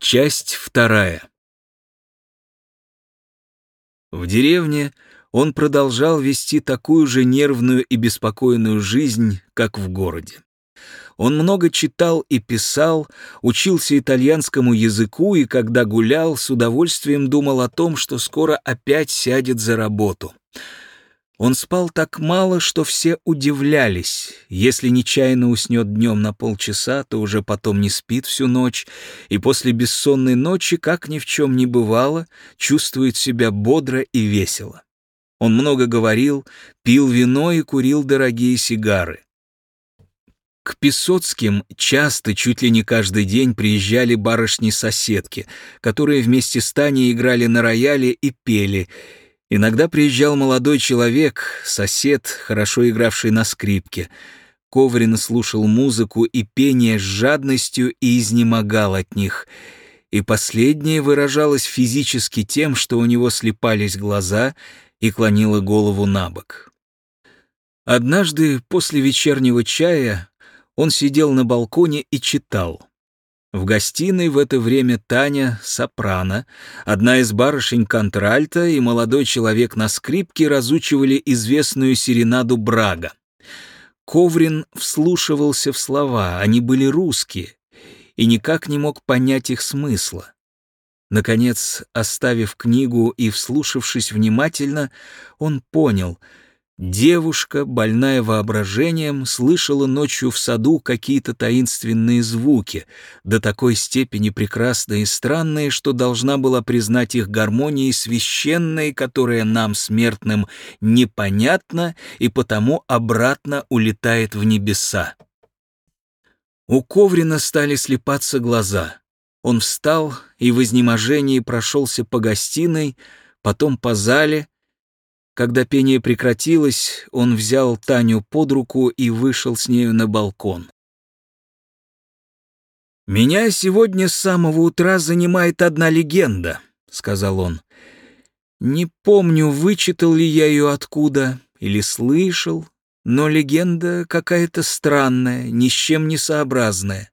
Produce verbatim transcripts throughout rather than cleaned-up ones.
Часть вторая. В деревне он продолжал вести такую же нервную и беспокойную жизнь, как в городе. Он много читал и писал, учился итальянскому языку и, когда гулял, с удовольствием думал о том, что скоро опять сядет за работу. Он спал так мало, что все удивлялись. Если нечаянно уснет днем на полчаса, то уже потом не спит всю ночь, и после бессонной ночи, как ни в чем не бывало, чувствует себя бодро и весело. Он много говорил, пил вино и курил дорогие сигары. К Песоцким часто, чуть ли не каждый день, приезжали барышни-соседки, которые вместе с Таней играли на рояле и пели. Иногда приезжал молодой человек, сосед, хорошо игравший на скрипке. Коврин слушал музыку и пение с жадностью и изнемогал от них. И последнее выражалось физически тем, что у него слипались глаза и клонило голову на бок. Однажды после вечернего чая он сидел на балконе и читал. В гостиной в это время Таня, сопрано, одна из барышень контральто и молодой человек на скрипке разучивали известную серенаду Брага. Коврин вслушивался в слова, они были русские, и никак не мог понять их смысла. Наконец, оставив книгу и вслушавшись внимательно, он понял — девушка, больная воображением, слышала ночью в саду какие-то таинственные звуки, до такой степени прекрасные и странные, что должна была признать их гармонией священной, которая нам, смертным, непонятна и потому обратно улетает в небеса. У Коврина стали слипаться глаза. Он встал и в изнеможении прошелся по гостиной, потом по зале. Когда пение прекратилось, он взял Таню под руку и вышел с нею на балкон. «Меня сегодня с самого утра занимает одна легенда», — сказал он. «Не помню, вычитал ли я ее откуда или слышал, но легенда какая-то странная, ни с чем не сообразная.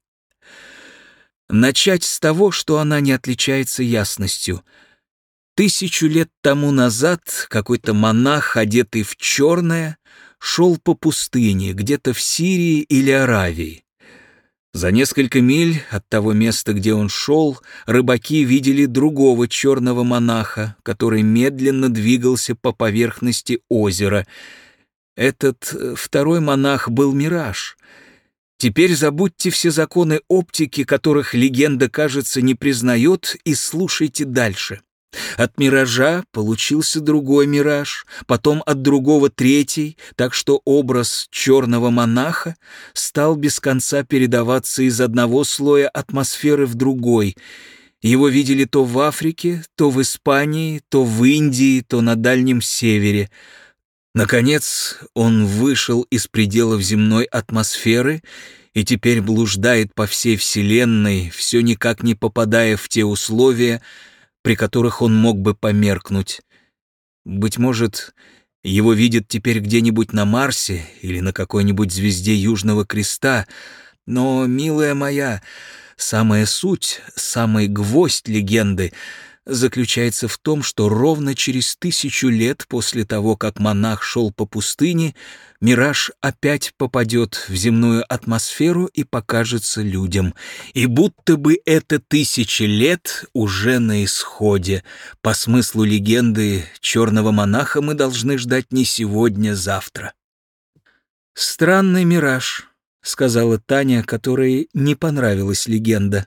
Начать с того, что она не отличается ясностью. Тысячу лет тому назад какой-то монах, одетый в черное, шел по пустыне, где-то в Сирии или Аравии. За несколько миль от того места, где он шел, рыбаки видели другого черного монаха, который медленно двигался по поверхности озера. Этот второй монах был мираж. Теперь забудьте все законы оптики, которых легенда, кажется, не признает, и слушайте дальше. От миража получился другой мираж, потом от другого третий, так что образ черного монаха стал без конца передаваться из одного слоя атмосферы в другой. Его видели то в Африке, то в Испании, то в Индии, то на Дальнем Севере. Наконец он вышел из пределов земной атмосферы и теперь блуждает по всей Вселенной, все никак не попадая в те условия, при которых он мог бы померкнуть. Быть может, его видят теперь где-нибудь на Марсе или на какой-нибудь звезде Южного Креста, но, милая моя, самая суть, самый гвоздь легенды заключается в том, что ровно через тысячу лет после того, как монах шел по пустыне, мираж опять попадет в земную атмосферу и покажется людям. И будто бы эта тысяча лет уже на исходе. По смыслу легенды, черного монаха мы должны ждать не сегодня, завтра. «Странный мираж», — сказала Таня, которой не понравилась легенда.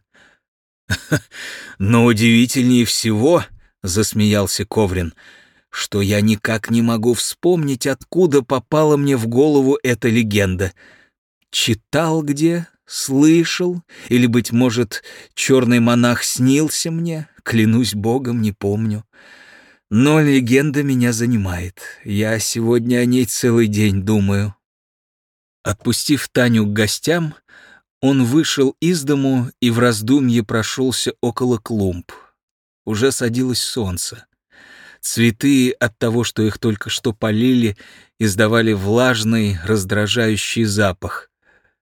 «Но удивительнее всего, — засмеялся Коврин, — что я никак не могу вспомнить, откуда попала мне в голову эта легенда. Читал где, слышал, или, быть может, черный монах снился мне, клянусь Богом, не помню. Но легенда меня занимает, я сегодня о ней целый день думаю». Отпустив Таню к гостям, он вышел из дому и в раздумье прошелся около клумб. Уже садилось солнце. Цветы от того, что их только что полили, издавали влажный, раздражающий запах.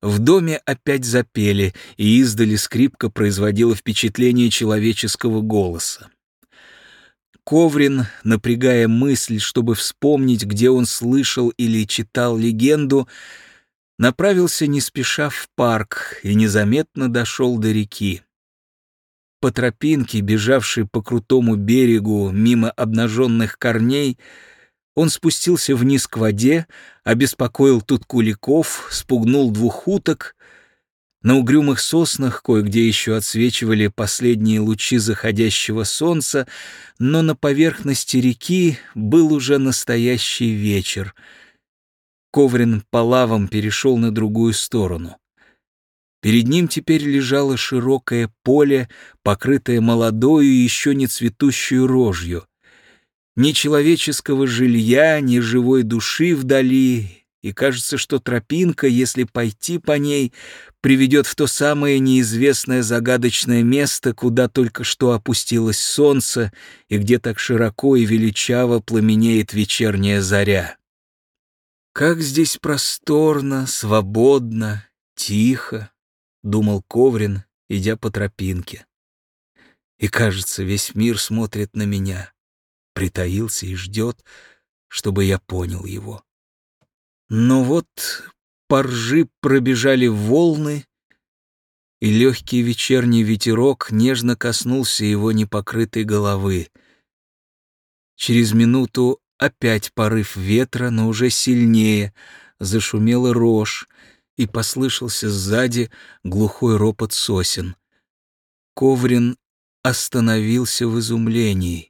В доме опять запели, и издали скрипка производила впечатление человеческого голоса. Коврин, напрягая мысль, чтобы вспомнить, где он слышал или читал легенду, направился не спеша в парк и незаметно дошел до реки. По тропинке, бежавшей по крутому берегу мимо обнаженных корней, он спустился вниз к воде, обеспокоил тут куликов, спугнул двух уток. На угрюмых соснах кое-где еще отсвечивали последние лучи заходящего солнца, но на поверхности реки был уже настоящий вечер. Коврин по лавам перешел на другую сторону. Перед ним теперь лежало широкое поле, покрытое молодою и еще не цветущую рожью. Ни человеческого жилья, ни живой души вдали, и кажется, что тропинка, если пойти по ней, приведет в то самое неизвестное загадочное место, куда только что опустилось солнце и где так широко и величаво пламенеет вечерняя заря. «Как здесь просторно, свободно, тихо», — думал Коврин, идя по тропинке. «И, кажется, весь мир смотрит на меня, притаился и ждет, чтобы я понял его». Но вот по ржи пробежали волны, и легкий вечерний ветерок нежно коснулся его непокрытой головы. Через минуту опять порыв ветра, но уже сильнее, зашумела рожь, и послышался сзади глухой ропот сосен. Коврин остановился в изумлении.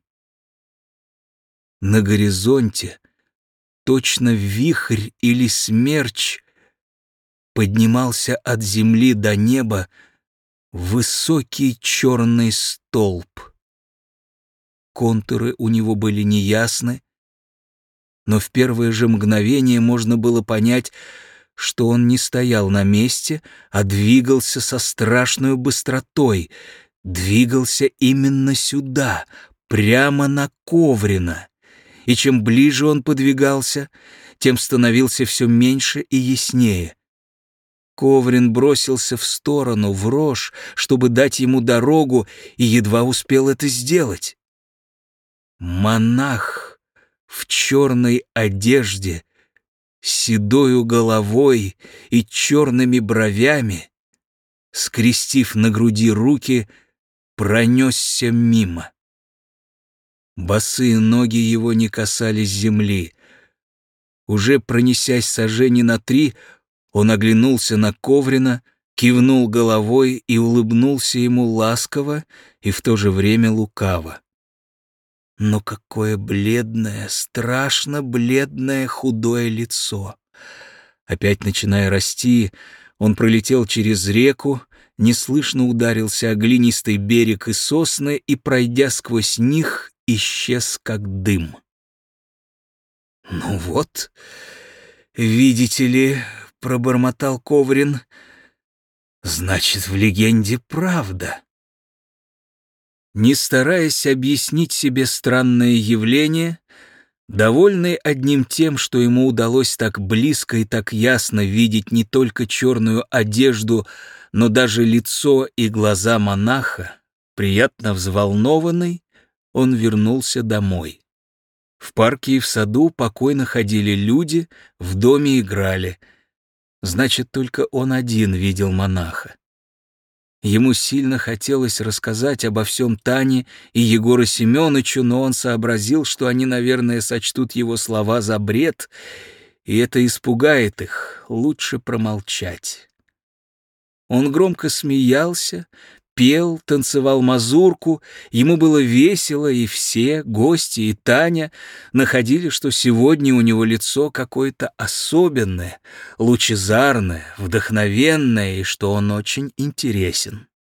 На горизонте, точно вихрь или смерч, поднимался от земли до неба высокий черный столб. Контуры у него были неясны, но в первое же мгновение можно было понять, что он не стоял на месте, а двигался со страшной быстротой, двигался именно сюда, прямо на Коврина. И чем ближе он подвигался, тем становился все меньше и яснее. Коврин бросился в сторону, в рожь, чтобы дать ему дорогу, и едва успел это сделать. Монах в черной одежде, с седою головой и черными бровями, скрестив на груди руки, пронесся мимо. Босые ноги его не касались земли. Уже пронесясь сажени на три, он оглянулся на Коврина, кивнул головой и улыбнулся ему ласково и в то же время лукаво. Но какое бледное, страшно бледное худое лицо! Опять начиная расти, он пролетел через реку, неслышно ударился о глинистый берег и сосны и, пройдя сквозь них, исчез как дым. «Ну вот, видите ли, — пробормотал Коврин, — значит, в легенде правда». Не стараясь объяснить себе странное явление, довольный одним тем, что ему удалось так близко и так ясно видеть не только черную одежду, но даже лицо и глаза монаха, приятно взволнованный, он вернулся домой. В парке и в саду покойно ходили люди, в доме играли. Значит, только он один видел монаха. Ему сильно хотелось рассказать обо всем Тане и Егору Семеновичу, но он сообразил, что они, наверное, сочтут его слова за бред, и это испугает их, лучше промолчать. Он громко смеялся, пел, танцевал мазурку, ему было весело, и все, гости и Таня, находили, что сегодня у него лицо какое-то особенное, лучезарное, вдохновенное, и что он очень интересен.